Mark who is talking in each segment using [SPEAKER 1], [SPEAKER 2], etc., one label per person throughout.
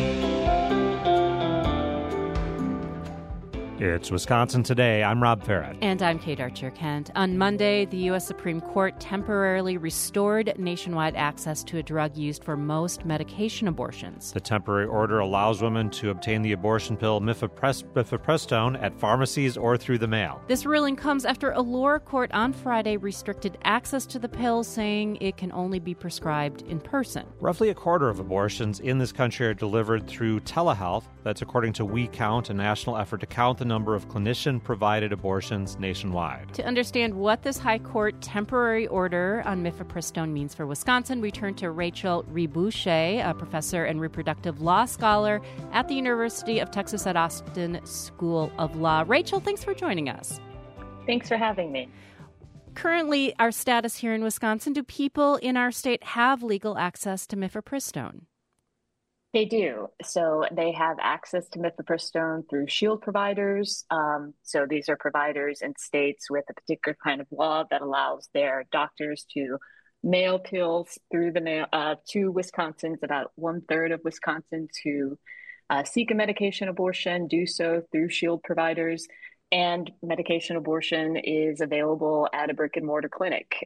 [SPEAKER 1] It's Wisconsin Today. I'm Rob Farrett.
[SPEAKER 2] And I'm Kate Archer-Kent. On Monday, the U.S. Supreme Court temporarily restored nationwide access to a drug used for most medication abortions.
[SPEAKER 1] The temporary order allows women to obtain the abortion pill mifepristone at pharmacies or through the mail.
[SPEAKER 2] This ruling comes after a lower court on Friday restricted access to the pill, saying it can only be prescribed in person.
[SPEAKER 1] Roughly a quarter of abortions in this country are delivered through telehealth. That's according to We Count, a national effort to count the number of clinician-provided abortions nationwide.
[SPEAKER 2] To understand what this high court temporary order on mifepristone means for Wisconsin, we turn to Rachel Rebouche, a professor and reproductive law scholar at the University of Texas at Austin School of Law. Rachel, thanks for joining us.
[SPEAKER 3] Thanks for having me.
[SPEAKER 2] Currently, our status here in Wisconsin, do people in our state have legal access to mifepristone?
[SPEAKER 3] They do. So they have access to mifepristone through Shield providers. So these are providers in states with a particular kind of law that allows their doctors to mail pills through the mail to Wisconsins. About 1/3 of Wisconsins who seek a medication abortion do so through Shield providers. And medication abortion is available at a brick and mortar clinic.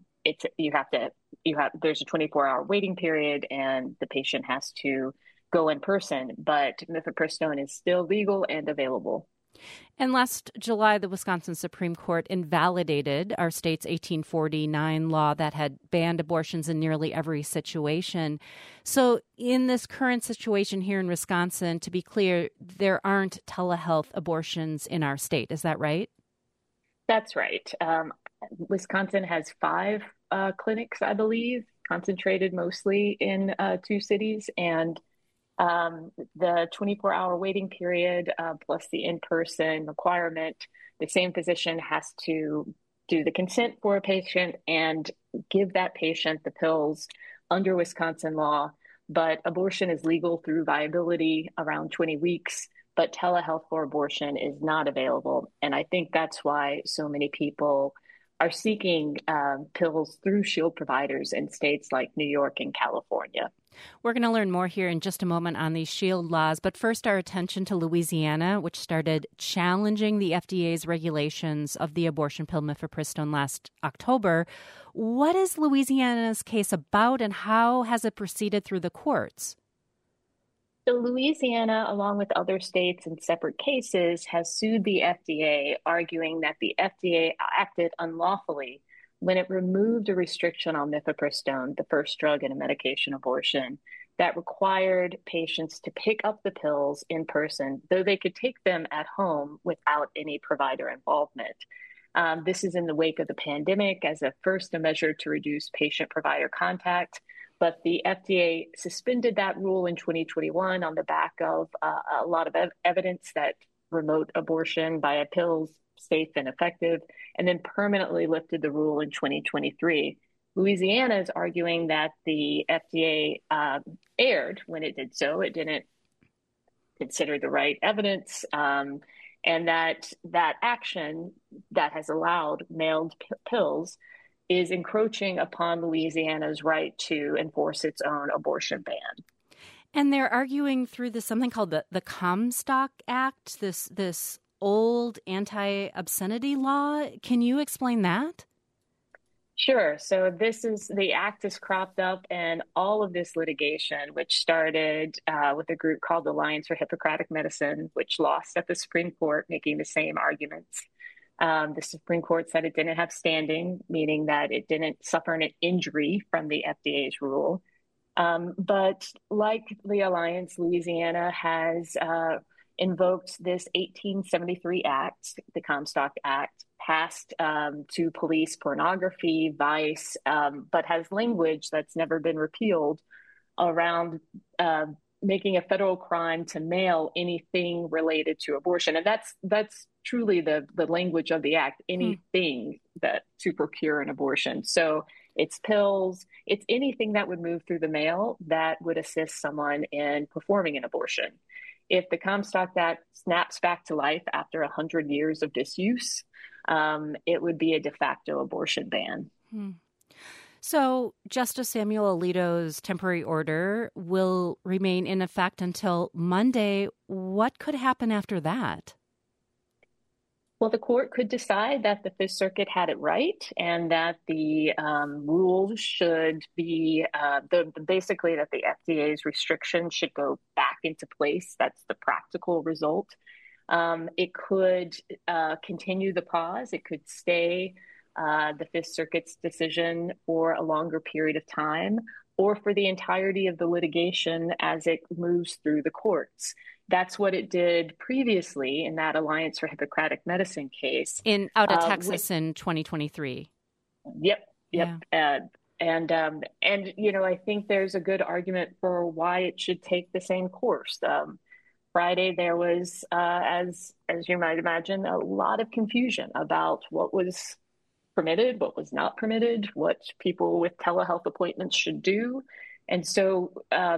[SPEAKER 3] There's a 24-hour waiting period and the patient has to go in person, but mifepristone is still legal and available.
[SPEAKER 2] And last July, the Wisconsin Supreme Court invalidated our state's 1849 law that had banned abortions in nearly every situation. So in this current situation here in Wisconsin, to be clear, there aren't telehealth abortions in our state. Is that right?
[SPEAKER 3] That's right. Wisconsin has 5 clinics, I believe, concentrated mostly in 2 cities. And the 24-hour waiting period plus the in-person requirement, the same physician has to do the consent for a patient and give that patient the pills under Wisconsin law. But abortion is legal through viability around 20 weeks. But telehealth for abortion is not available. And I think that's why so many people are seeking pills through Shield providers in states like New York and California.
[SPEAKER 2] We're going to learn more here in just a moment on these Shield laws. But first, our attention to Louisiana, which started challenging the FDA's regulations of the abortion pill mifepristone last October. What is Louisiana's case about and how has it proceeded through the courts?
[SPEAKER 3] So Louisiana, along with other states in separate cases, has sued the FDA, arguing that the FDA acted unlawfully when it removed a restriction on mifepristone, the first drug in a medication abortion, that required patients to pick up the pills in person, though they could take them at home without any provider involvement. This is in the wake of the pandemic as a measure to reduce patient-provider contact. But the FDA suspended that rule in 2021 on the back of a lot of evidence that remote abortion via pills safe and effective, and then permanently lifted the rule in 2023. Louisiana is arguing that the FDA erred when it did so. It didn't consider the right evidence, and that action that has allowed mailed pills is encroaching upon Louisiana's right to enforce its own abortion ban.
[SPEAKER 2] And they're arguing through something called the Comstock Act, this old anti-obscenity law. Can you explain that?
[SPEAKER 3] Sure. So the act is cropped up and all of this litigation, which started with a group called the Alliance for Hippocratic Medicine, which lost at the Supreme Court, making the same arguments. The Supreme Court said it didn't have standing, meaning that it didn't suffer an injury from the FDA's rule. But like the Alliance, Louisiana has invoked this 1873 Act, the Comstock Act, passed to police pornography, vice, but has language that's never been repealed around making a federal crime to mail anything related to abortion. And that's truly the language of the act, anything that to procure an abortion. So it's pills, it's anything that would move through the mail that would assist someone in performing an abortion. If the Comstock Act snaps back to life after 100 years of disuse, it would be a de facto abortion ban.
[SPEAKER 2] So Justice Samuel Alito's temporary order will remain in effect until Monday. What could happen after that?
[SPEAKER 3] Well, the court could decide that the Fifth Circuit had it right and that the rule should be basically that the FDA's restriction should go back into place. That's the practical result. It could continue the pause. It could stay the Fifth Circuit's decision for a longer period of time or for the entirety of the litigation as it moves through the courts. That's what it did previously in that Alliance for Hippocratic Medicine case.
[SPEAKER 2] Out of Texas in 2023.
[SPEAKER 3] Yep.
[SPEAKER 2] Yeah.
[SPEAKER 3] And I think there's a good argument for why it should take the same course. Friday, there was, as you might imagine, a lot of confusion about what was permitted, what was not permitted, what people with telehealth appointments should do. And so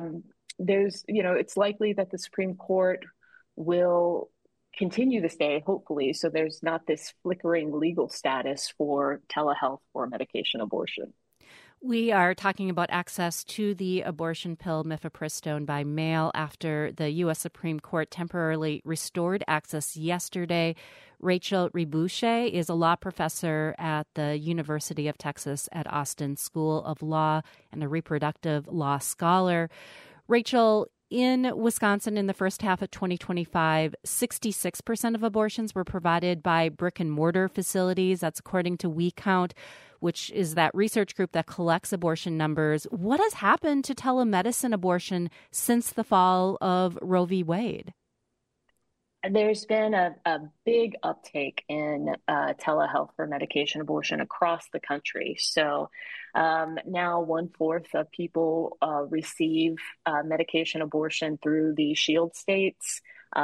[SPEAKER 3] it's likely that the Supreme Court will continue to stay, hopefully, so there's not this flickering legal status for telehealth or medication abortion.
[SPEAKER 2] We are talking about access to the abortion pill mifepristone by mail after the U.S. Supreme Court temporarily restored access yesterday. Rachel Rebouche is a law professor at the University of Texas at Austin School of Law and a reproductive law scholar. Rachel, in Wisconsin in the first half of 2025, 66% of abortions were provided by brick and mortar facilities. That's according to WeCount, which is that research group that collects abortion numbers. What has happened to telemedicine abortion since the fall of Roe v. Wade?
[SPEAKER 3] There's been a big uptake in telehealth for medication abortion across the country. So now 1/4 of people receive medication abortion through the Shield states.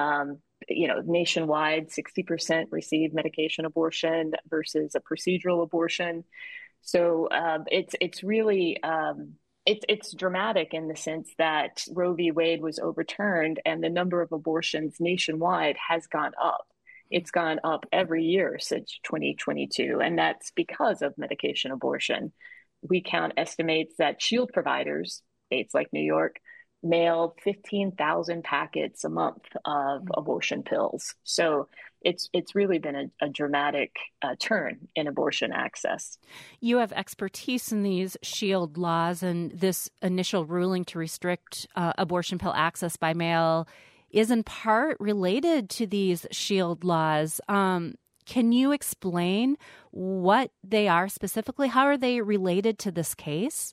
[SPEAKER 3] Nationwide, 60% receive medication abortion versus a procedural abortion. So it's really it's dramatic in the sense that Roe v. Wade was overturned and the number of abortions nationwide has gone up. It's gone up every year since 2022, and that's because of medication abortion. WeCount estimates that Shield providers, states like New York, mailed 15,000 packets a month of abortion pills. So it's really been a dramatic turn in abortion access.
[SPEAKER 2] You have expertise in these Shield laws, and this initial ruling to restrict abortion pill access by mail is in part related to these Shield laws. Can you explain what they are specifically? How are they related to this case?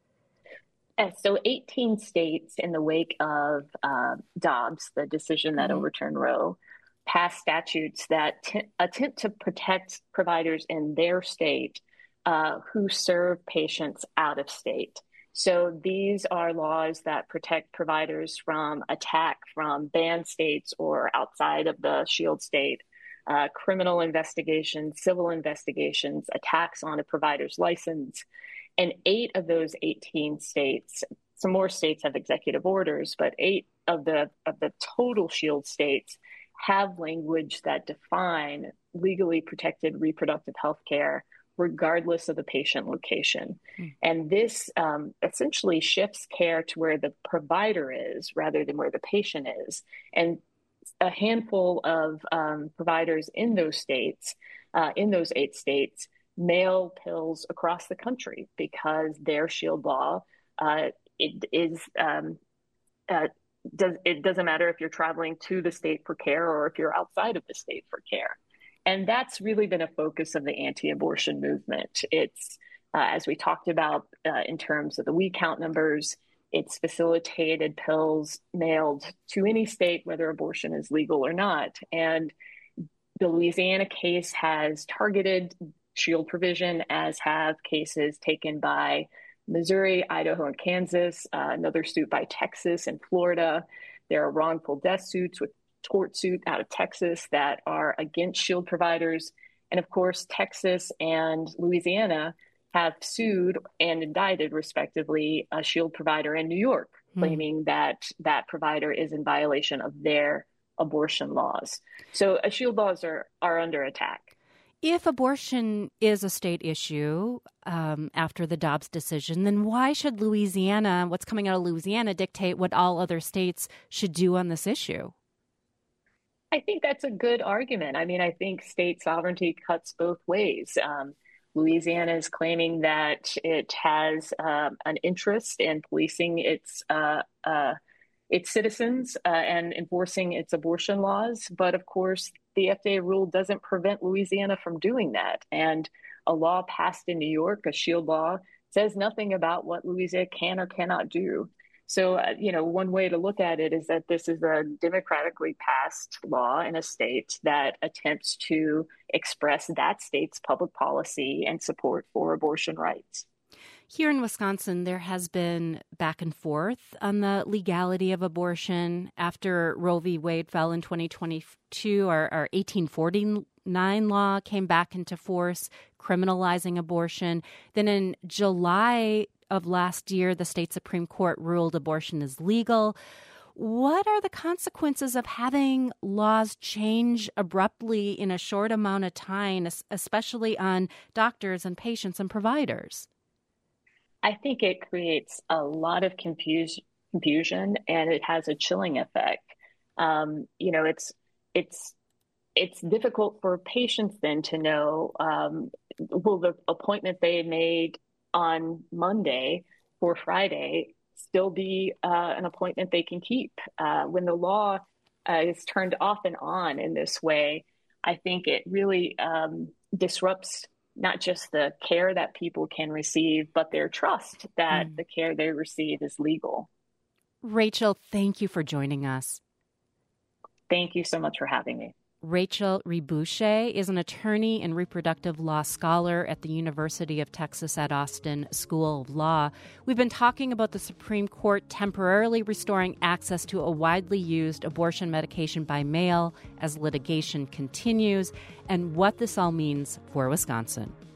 [SPEAKER 3] So 18 states in the wake of Dobbs, the decision that overturned Roe, passed statutes that attempt to protect providers in their state who serve patients out of state. So these are laws that protect providers from attack from banned states or outside of the Shield state, criminal investigations, civil investigations, attacks on a provider's license. And 8 of those 18 states, some more states have executive orders, but 8 of the total Shield states have language that define legally protected reproductive health care regardless of the patient location. And this essentially shifts care to where the provider is rather than where the patient is. And a handful of providers in those states, in those 8 states, mail pills across the country because their Shield law it doesn't matter if you're traveling to the state for care or if you're outside of the state for care. And that's really been a focus of the anti-abortion movement. It's as we talked about in terms of the WeCount numbers, it's facilitated pills mailed to any state, whether abortion is legal or not. And the Louisiana case has targeted Shield provision, as have cases taken by Missouri, Idaho, and Kansas, another suit by Texas and Florida. There are wrongful death suits with tort suit out of Texas that are against Shield providers. And of course, Texas and Louisiana have sued and indicted, respectively, a Shield provider in New York, claiming that that provider is in violation of their abortion laws. So Shield laws are under attack.
[SPEAKER 2] If abortion is a state issue after the Dobbs decision, then why should Louisiana, what's coming out of Louisiana, dictate what all other states should do on this issue?
[SPEAKER 3] I think that's a good argument. I mean, I think state sovereignty cuts both ways. Louisiana is claiming that it has an interest in policing its citizens and enforcing its abortion laws. But of course, the FDA rule doesn't prevent Louisiana from doing that. And a law passed in New York, a SHIELD law, says nothing about what Louisiana can or cannot do. So, one way to look at it is that this is a democratically passed law in a state that attempts to express that state's public policy and support for abortion rights.
[SPEAKER 2] Here in Wisconsin, there has been back and forth on the legality of abortion. After Roe v. Wade fell in 2022, our 1849 law came back into force, criminalizing abortion. Then in July of last year, the state Supreme Court ruled abortion is legal. What are the consequences of having laws change abruptly in a short amount of time, especially on doctors and patients and providers?
[SPEAKER 3] I think it creates a lot of confusion, and it has a chilling effect. It's difficult for patients then to know, will the appointment they made on Monday for Friday still be an appointment they can keep? When the law is turned off and on in this way, I think it really disrupts not just the care that people can receive, but their trust that the care they receive is legal.
[SPEAKER 2] Rachel, thank you for joining us.
[SPEAKER 3] Thank you so much for having me.
[SPEAKER 2] Rachel Rebouche is an attorney and reproductive law scholar at the University of Texas at Austin School of Law. We've been talking about the Supreme Court temporarily restoring access to a widely used abortion medication by mail as litigation continues, and what this all means for Wisconsin.